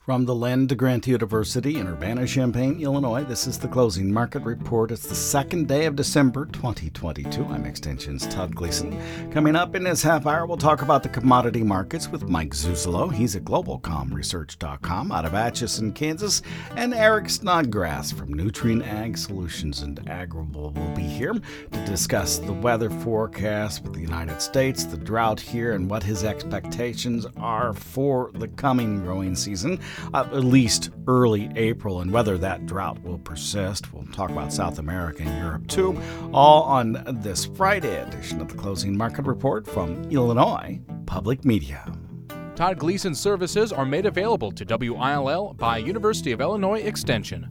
From the Len DeGrant University in Urbana-Champaign, Illinois, this is the Closing Market Report. It's the second day of December 2022. I'm Extension's Todd Gleason. Coming up in this half hour, we'll talk about the commodity markets with Mike Zuzolo. He's at GlobalCommResearch.com out of Atchison, Kansas. And Eric Snodgrass from Nutrien Ag Solutions and Agrible will be here to discuss the weather forecast for the United States, the drought here, and what his expectations are for the coming growing season. At least early April, and whether that drought will persist. We'll talk about South America and Europe too, all on this Friday edition of the Closing Market Report from Illinois Public Media. Todd Gleason's services are made available to WILL by University of Illinois Extension.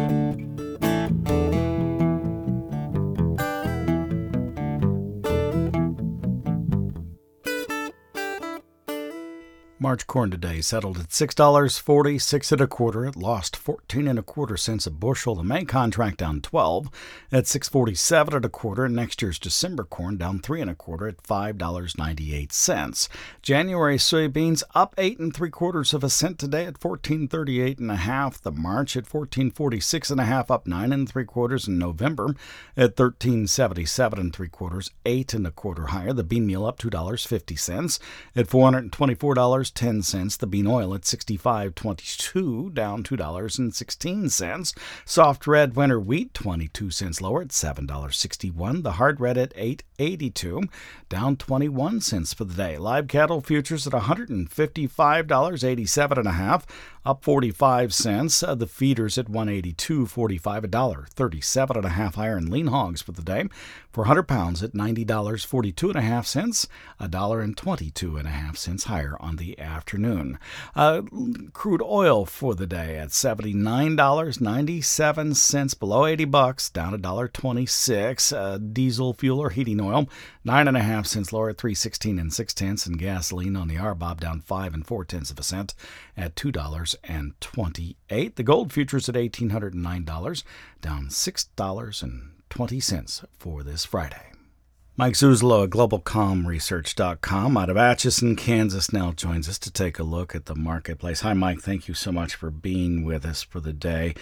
March corn today settled at $6.40, 6 1/4. It lost 14 1/4 cents a bushel. The May contract down 12 at $6.47 1/4. Next year's December corn down 3 1/4 at $5.98. January soybeans up 8 3/4 cents today at $14.38 1/2. The March at $14.46 1/2, up 9 3/4. In November at $13.77 3/4, 8 1/4 higher. The bean meal up $2.50 at $424.10. The bean oil at $65.22, down $2.16. Soft red winter wheat 22 cents lower at $7.61. The hard red at $8.82, down 21 cents for the day. Live cattle futures at $155.87 1/2, up 45 cents. The feeders at $182.45, $1.37 1/2 higher. And lean hogs for the day for 100 pounds at $90.42 1/2, $1.22 1/2 higher on the afternoon. Crude oil for the day at $79.97, below $80, down $1.26. Diesel fuel or heating oil 9 1/2 cents lower at $3.16 6 and gasoline on the RBOB down 5 4/10 cents at $2.28. The gold futures at $1,809, down $6.20 for this Friday. Mike Zuzolo at GlobalCommResearch.com out of Atchison, Kansas, now joins us to take a look at the marketplace. Hi, Mike. Thank you so much for being with us for the day.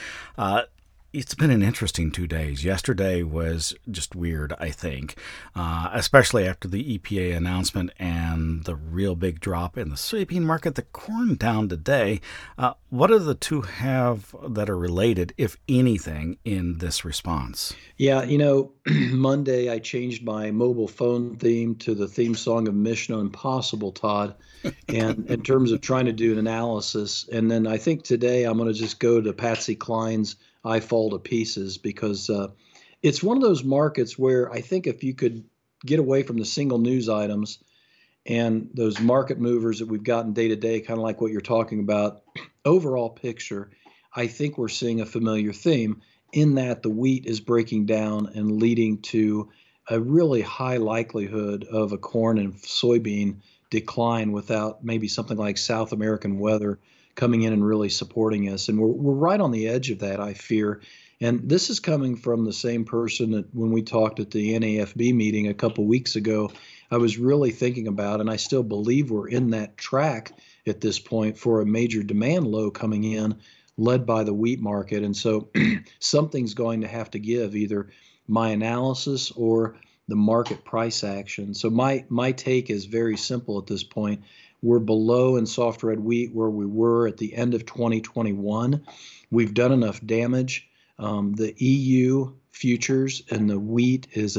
It's been an interesting 2 days. Yesterday was just weird, I think, especially after the EPA announcement and the real big drop in the soybean market. The corn down today. What do the two have that are related, if anything, in this response? Yeah, Monday I changed my mobile phone theme to the theme song of Mission Impossible, Todd, and in terms of trying to do an analysis. And then I think today I'm going to just go to Patsy Cline's I Fall to Pieces, because it's one of those markets where I think if you could get away from the single news items and those market movers that we've gotten day to day, kind of like what you're talking about, overall picture, I think we're seeing a familiar theme in that the wheat is breaking down and leading to a really high likelihood of a corn and soybean decline without maybe something like South American weather coming in and really supporting us. And we're right on the edge of that, I fear. And this is coming from the same person that when we talked at the NAFB meeting a couple weeks ago, I was really thinking about, and I still believe we're in that track at this point for a major demand low coming in, led by the wheat market. And so something's going to have to give, either my analysis or the market price action. So my take is very simple at this point. We're below in soft red wheat where we were at the end of 2021. We've done enough damage. The EU futures and the wheat is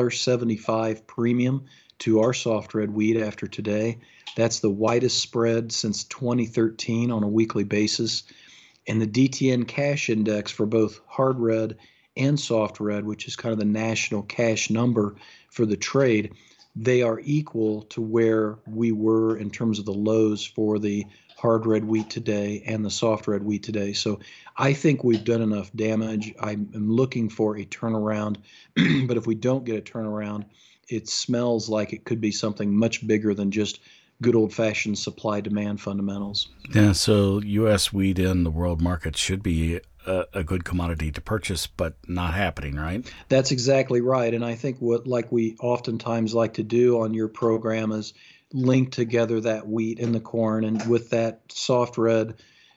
$1.75 premium to our soft red wheat after today. That's the widest spread since 2013 on a weekly basis. And the DTN cash index for both hard red and soft red, which is kind of the national cash number for the trade, they are equal to where we were in terms of the lows for the hard red wheat today and the soft red wheat today. So I think we've done enough damage. I'm looking for a turnaround, but if we don't get a turnaround, it smells like it could be something much bigger than just good old-fashioned supply-demand fundamentals. Yeah, so U.S. wheat in the world market should be a good commodity to purchase, but not happening, right? That's exactly right. And I think what, like we oftentimes like to do on your program, is link together that wheat and the corn, and with that soft red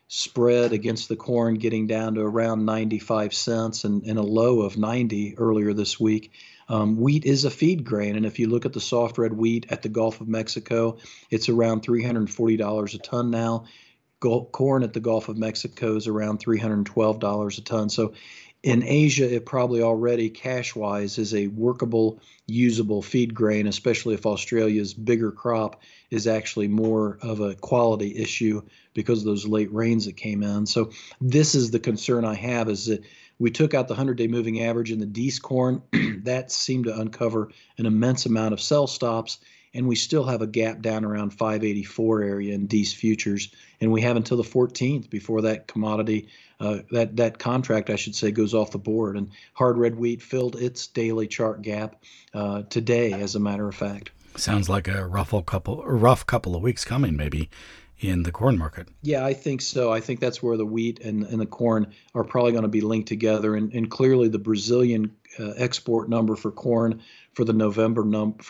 spread against the corn getting down to around 95 cents and a low of 90 earlier this week. Wheat is a feed grain, and if you look at the soft red wheat at the Gulf of Mexico, it's around $340 a ton now. Corn at the Gulf of Mexico is around $312 a ton. So in Asia, it probably already cash-wise is a workable, usable feed grain, especially if Australia's bigger crop is actually more of a quality issue because of those late rains that came in. So this is the concern I have, is that we took out the 100-day moving average in the Dees corn. That seemed to uncover an immense amount of sell stops, and we still have a gap down around 584 area in Dees futures, and we have until the 14th before that commodity, that contract, I should say, goes off the board. And hard red wheat filled its daily chart gap today, as a matter of fact. Sounds like a rough couple of weeks coming, maybe, in the corn market. Yeah, I think so. I think that's where the wheat and the corn are probably going to be linked together. And clearly, the Brazilian export number for corn for the November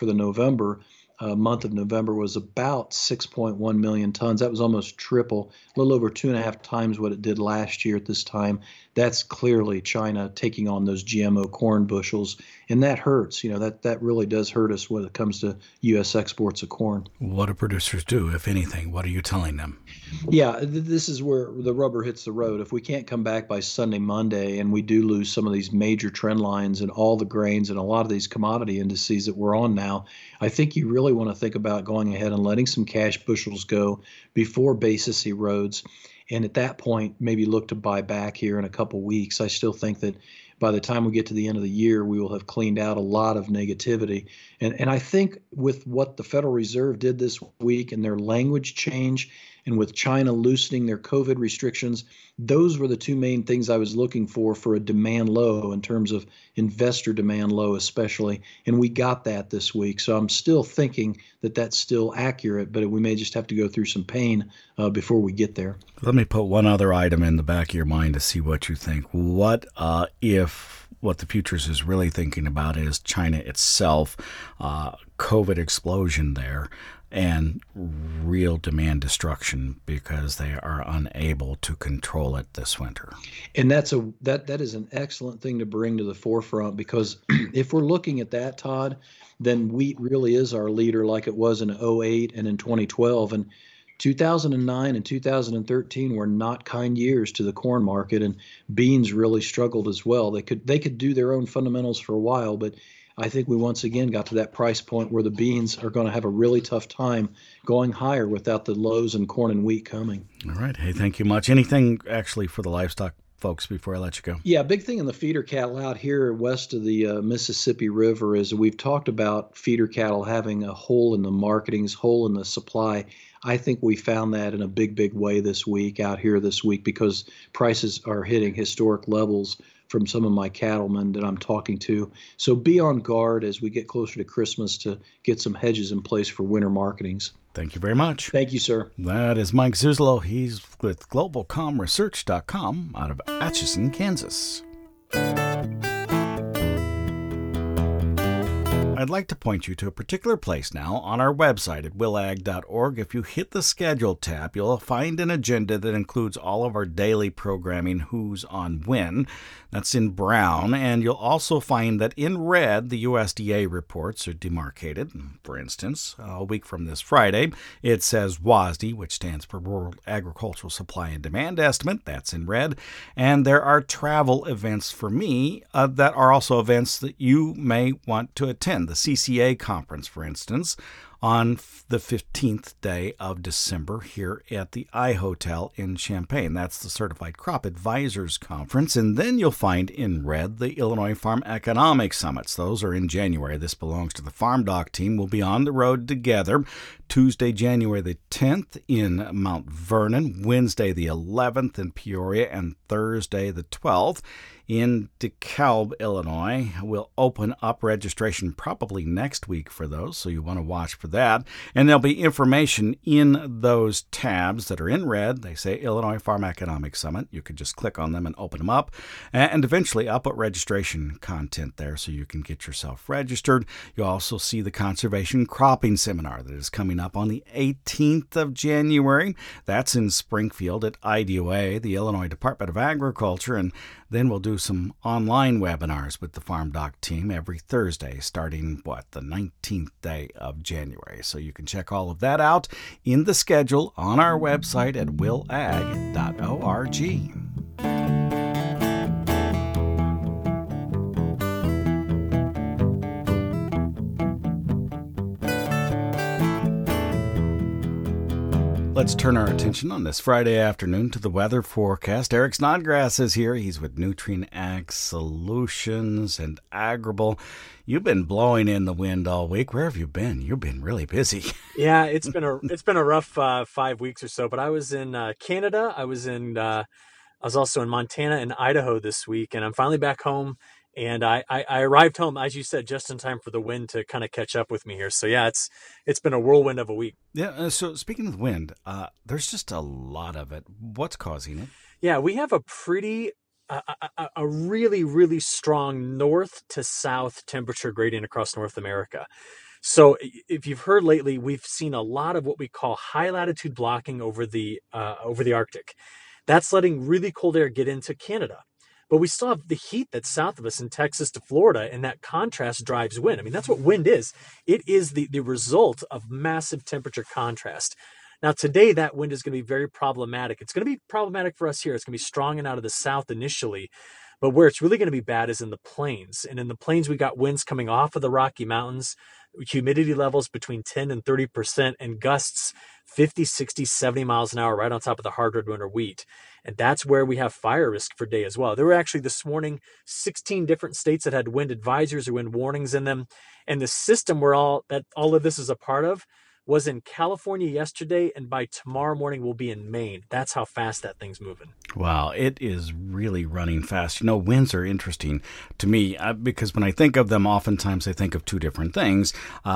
month of November was about 6.1 million tons. That was almost triple, a little over 2.5 times what it did last year at this time. That's clearly China taking on those GMO corn bushels, and that hurts. That really does hurt us when it comes to U.S. exports of corn. What do producers do, if anything? What are you telling them? Yeah, this is where the rubber hits the road. If we can't come back by Sunday, Monday, and we do lose some of these major trend lines and all the grains and a lot of these commodity indices that we're on now, I think you really want to think about going ahead and letting some cash bushels go before basis erodes. And at that point, maybe look to buy back here in a couple weeks. I still think that by the time we get to the end of the year, we will have cleaned out a lot of negativity. And I think with what the Federal Reserve did this week and their language change, and with China loosening their COVID restrictions, those were the two main things I was looking for a demand low, in terms of investor demand low especially. And we got that this week. So I'm still thinking that that's still accurate, but we may just have to go through some pain before we get there. Let me put one other item in the back of your mind to see what you think. What if what the futures is really thinking about is China itself, COVID explosion there, and real demand destruction because they are unable to control it this winter? And that is an excellent thing to bring to the forefront, because if we're looking at that, Todd, then wheat really is our leader, like it was in 2008 and in 2012. And 2009 and 2013 were not kind years to the corn market, and beans really struggled as well. They could do their own fundamentals for a while, but I think we once again got to that price point where the beans are going to have a really tough time going higher without the lows in corn and wheat coming. All right. Hey, thank you much. Anything actually for the livestock folks before I let you go? Yeah, big thing in the feeder cattle out here west of the Mississippi River is we've talked about feeder cattle having a hole in the marketings, hole in the supply. I think we found that in a big way this week out here this week, because prices are hitting historic levels from some of my cattlemen that I'm talking to. So be on guard as we get closer to Christmas to get some hedges in place for winter marketings. Thank you very much. Thank you, sir. That is Mike Zuzolo. He's with GlobalComResearch.com out of Atchison, Kansas. I'd like to point you to a particular place now on our website at willag.org. If you hit the Schedule tab, you'll find an agenda that includes all of our daily programming, Who's on When. That's in brown, and you'll also find that in red, the USDA reports are demarcated. For instance, a week from this Friday, it says WASDE, which stands for World Agricultural Supply and Demand Estimate. That's in red. And there are travel events for me that are also events that you may want to attend. The CCA conference, for instance, on the 15th day of December here at the iHotel in Champaign. That's the Certified Crop Advisors Conference. And then you'll find in red the Illinois Farm Economic Summits. Those are in January. This belongs to the Farm Doc team. We'll be on the road together Tuesday, January the 10th in Mount Vernon, Wednesday the 11th in Peoria, and Thursday the 12th in DeKalb, Illinois. We'll open up registration probably next week for those, so you want to watch for that. And there'll be information in those tabs that are in red. They say Illinois Farm Economic Summit. You can just click on them and open them up. And eventually I'll put registration content there so you can get yourself registered. You'll also see the Conservation Cropping Seminar that is coming up on the 18th of January. That's in Springfield at IDOA, the Illinois Department of Agriculture. And then we'll do some online webinars with the Farm Doc team every Thursday, starting, the 19th day of January. So you can check all of that out in the schedule on our website at willag.org. Let's turn our attention on this Friday afternoon to the weather forecast. Eric Snodgrass is here. He's with Nutrien Ag Solutions and Agrible. You've been blowing in the wind all week. Where have you been? You've been really busy. Yeah, it's been a rough 5 weeks or so. But I was in Canada. I was also in Montana and Idaho this week, and I'm finally back home. And I arrived home, as you said, just in time for the wind to kind of catch up with me here. So yeah, it's been a whirlwind of a week. Yeah. So speaking of wind, there's just a lot of it. What's causing it? Yeah, we have a really, really strong north to south temperature gradient across North America. So if you've heard lately, we've seen a lot of what we call high latitude blocking over the Arctic. That's letting really cold air get into Canada. But we still have the heat that's south of us in Texas to Florida, and that contrast drives wind. I mean, that's what wind is. It is the result of massive temperature contrast. Now, today, that wind is going to be very problematic. It's going to be problematic for us here. It's going to be strong and out of the south initially. But where it's really going to be bad is in the plains. And in the plains, we got winds coming off of the Rocky Mountains, humidity levels between 10 and 30%, and gusts 50, 60, 70 miles an hour right on top of the hardwood winter wheat. And that's where we have fire risk for day as well. There were actually this morning 16 different states that had wind advisories or wind warnings in them. And the system where all of this is a part of was in California yesterday, and by tomorrow morning we'll be in Maine. That's how fast that thing's moving. Wow, it is really running fast. You know, winds are interesting to me because when I think of them, oftentimes I think of two different things.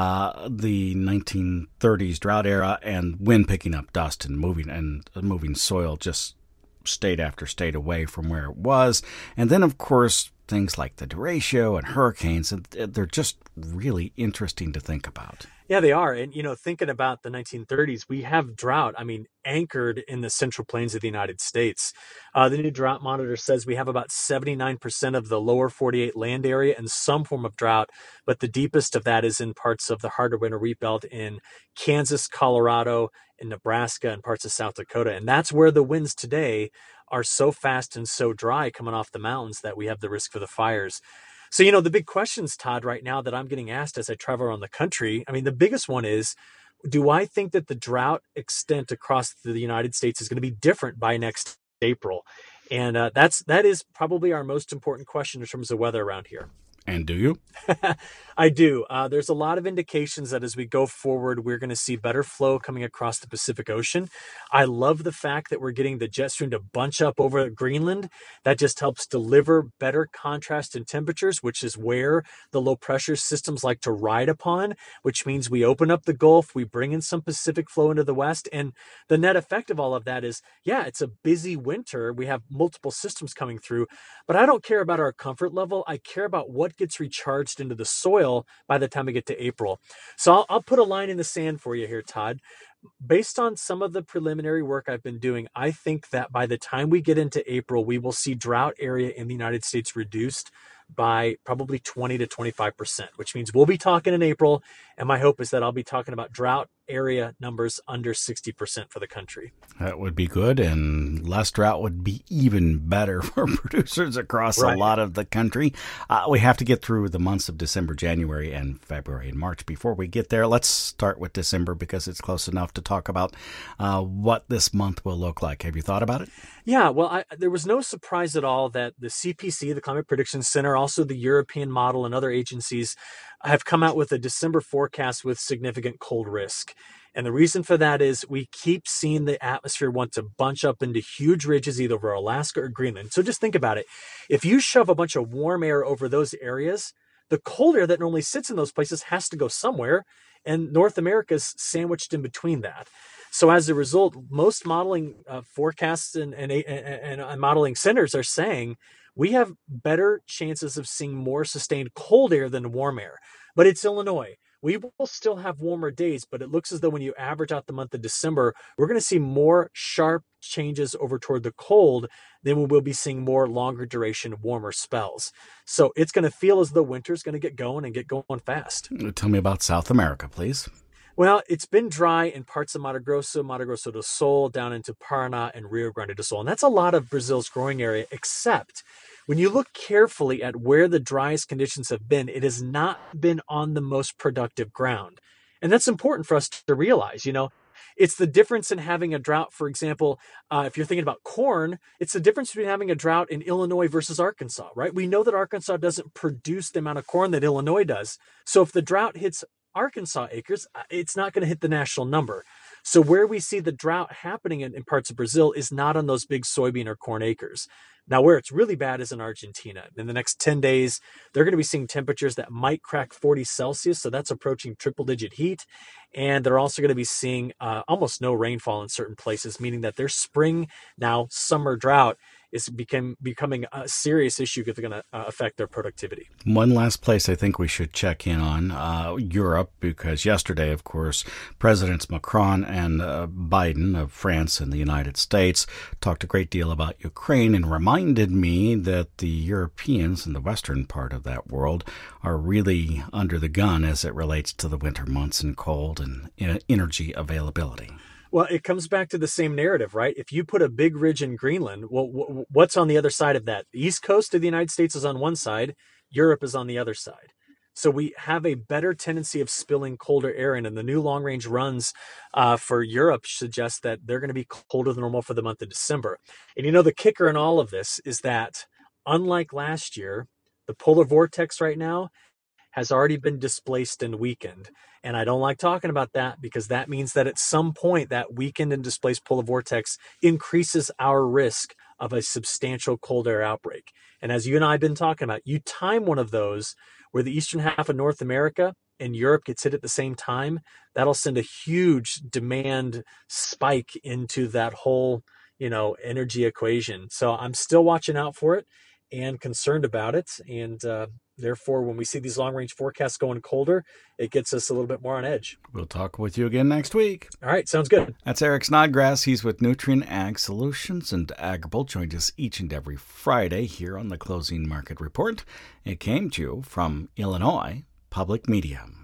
The 1930s drought era and wind picking up dust and moving soil just state after state away from where it was. And then, of course, things like the derecho and hurricanes, and they're just really interesting to think about. Yeah, they are. And, thinking about the 1930s, we have drought, anchored in the central plains of the United States. The new drought monitor says we have about 79% of the lower 48 land area in some form of drought, but the deepest of that is in parts of the harder winter wheat belt in Kansas, Colorado, in Nebraska, and parts of South Dakota. And that's where the winds today are so fast and so dry coming off the mountains that we have the risk for the fires. So, the big questions, Todd, right now that I'm getting asked as I travel around the country, the biggest one is, do I think that the drought extent across the United States is going to be different by next April? And that is probably our most important question in terms of weather around here. And do you? I do. There's a lot of indications that as we go forward, we're going to see better flow coming across the Pacific Ocean. I love the fact that we're getting the jet stream to bunch up over Greenland. That just helps deliver better contrast in temperatures, which is where the low pressure systems like to ride upon, which means we open up the Gulf, we bring in some Pacific flow into the West. And the net effect of all of that is, yeah, it's a busy winter. We have multiple systems coming through, but I don't care about our comfort level. I care about what gets recharged into the soil by the time we get to April. So I'll put a line in the sand for you here, Todd. Based on some of the preliminary work I've been doing, I think that by the time we get into April, we will see drought area in the United States reduced by probably 20 to 25%, which means we'll be talking in April. And my hope is that I'll be talking about drought area numbers under 60% for the country. That would be good, and less drought would be even better for producers across a lot of the country. We have to get through the months of December, January, and February and March before we get there. Let's start with December because it's close enough to talk about what this month will look like. Have you thought about it? Yeah, well, there was no surprise at all that the CPC, the Climate Prediction Center, also the European model and other agencies have come out with a December forecast with significant cold risk. And the reason for that is we keep seeing the atmosphere want to bunch up into huge ridges either over Alaska or Greenland. So just think about it. If you shove a bunch of warm air over those areas, The cold air that normally sits in those places has to go somewhere, and North America's sandwiched in between that. So as a result, most modeling forecasts and modeling centers are saying we have better chances of seeing more sustained cold air than warm air. But it's Illinois. We will still have warmer days, but it looks as though when you average out the month of December, we're going to see more sharp changes over toward the cold than we will be seeing more longer duration, warmer spells. So it's going to feel as though winter's going to get going and get going fast. Tell me about South America, please. Well, it's been dry in parts of Mato Grosso do Sul, down into Paraná and Rio Grande do Sul. And that's a lot of Brazil's growing area, except when you look carefully at where the driest conditions have been, it has not been on the most productive ground. And that's important for us to realize. It's the difference in having a drought. For example, if you're thinking about corn, it's the difference between having a drought in Illinois versus Arkansas, right? We know that Arkansas doesn't produce the amount of corn that Illinois does. So if the drought hits Arkansas acres, it's not going to hit the national number. So where we see the drought happening in parts of Brazil is not on those big soybean or corn acres. Now, where it's really bad is in Argentina. In the next 10 days, they're going to be seeing temperatures that might crack 40 Celsius. So that's approaching triple-digit heat. And they're also going to be seeing almost no rainfall in certain places, meaning that their spring, now summer drought is becoming a serious issue if they're going to affect their productivity. One last place I think we should check in on, Europe, because yesterday, of course, Presidents Macron and Biden of France and the United States talked a great deal about Ukraine and reminded me that the Europeans in the western part of that world are really under the gun as it relates to the winter months and cold and energy availability. Well, it comes back to the same narrative, right? If you put a big ridge in Greenland, well, what's on the other side of that? The east coast of the United States is on one side, Europe is on the other side. So we have a better tendency of spilling colder air in, and the new long-range runs for Europe suggest that they're going to be colder than normal for the month of December. And the kicker in all of this is that, unlike last year, the polar vortex right now has already been displaced and weakened. And I don't like talking about that because that means that at some point that weakened and displaced polar vortex increases our risk of a substantial cold air outbreak. And as you and I have been talking about, you time one of those where the eastern half of North America and Europe gets hit at the same time, that'll send a huge demand spike into that whole, energy equation. So I'm still watching out for it and concerned about it. And therefore, when we see these long-range forecasts going colder, it gets us a little bit more on edge. We'll talk with you again next week. All right, sounds good. That's Eric Snodgrass. He's with Nutrien Ag Solutions, and Agripol joins us each and every Friday here on the Closing Market Report. It came to you from Illinois Public Media.